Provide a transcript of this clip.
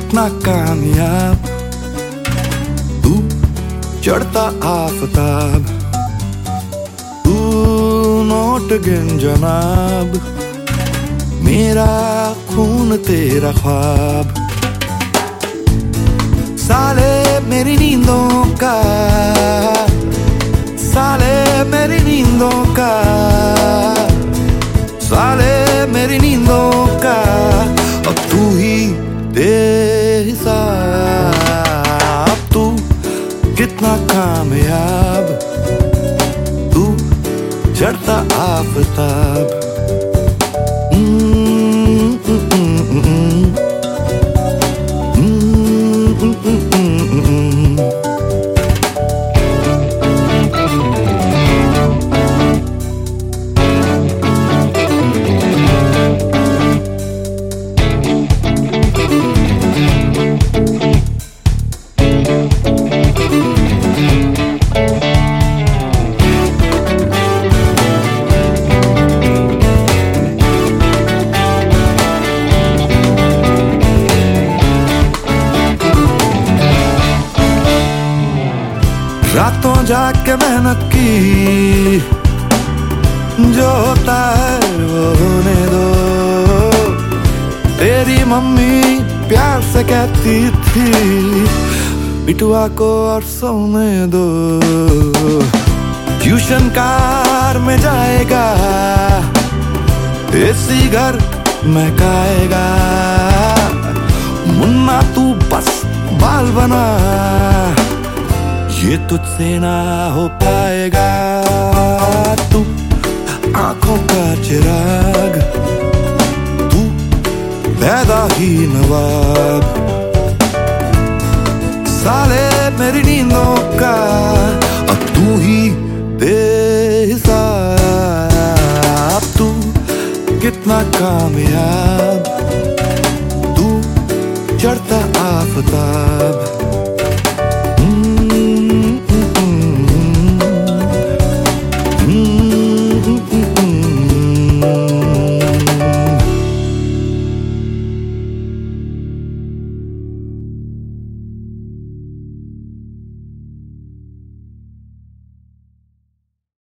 कितना कामयाब, तू चढ़ता आफताब, तू नोट गिन जनाब, मेरा खून तेरा ख्वाब। साले मेरी नींदों का, साले मेरी नींदों का, साले मेरी नींदों का, अब तू ही दे हिसाब। तू कितना कामयाब, तू चढ़ता आफताब। रातों जाके मेहनत की, जो होता है वो होने दो। तेरी मम्मी प्यार से कहती थी, बिटुआ को और सोने दो। ट्यूशन कार में जाएगा, एसी घर महकाएगा। मुन्ना तू बस बाल बना, ये तुझसे ना हो पाएगा। तू आंखों का चिराग, तू पैदा ही नवाब। साले मेरी नींदों का, अब तू ही दे हिसाब। तू कितना कामयाब, तू चढ़ता आफताब।